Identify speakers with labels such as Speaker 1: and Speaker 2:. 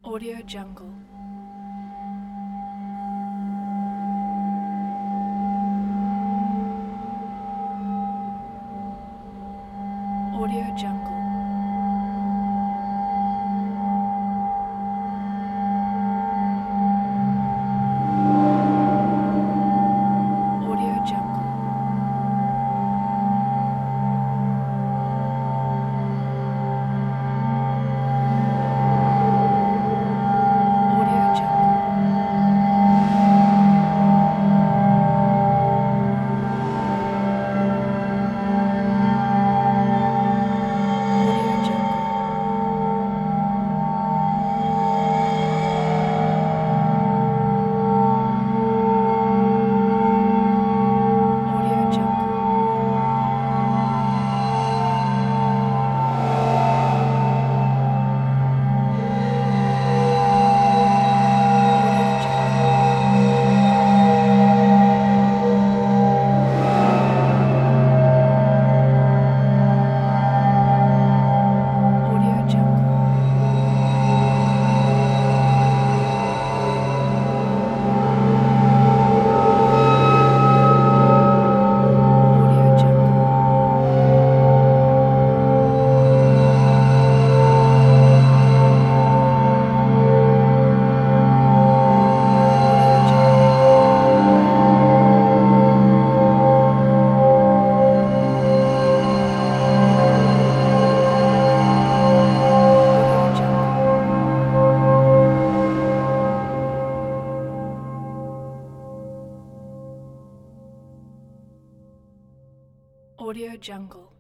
Speaker 1: Audio Jungle. Audio Jungle. Audio Jungle. Audio Jungle. Audio Jungle. Audio Jungle. Audio Jungle. Audio Jungle. Audio Jungle. Audio Jungle. Audio Jungle. Audio Jungle.